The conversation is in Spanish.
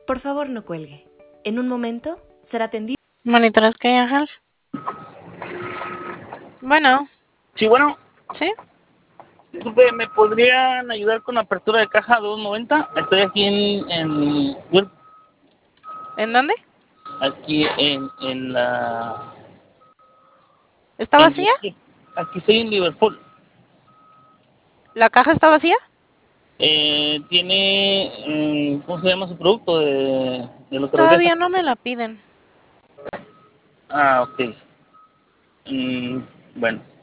Por favor, no cuelgue. En un momento será atendido. Monitores que Ángel. Bueno, Sí, bueno, ¿sí? disculpe, ¿me podrían ayudar con la apertura de caja 290? Estoy aquí ¿En dónde? aquí en la... ¿Está vacía? Aquí estoy en Liverpool. ¿La caja está vacía? Tiene... ¿cómo se llama su producto de lo que regresa? Todavía no me la piden. Ah, ok. Bueno.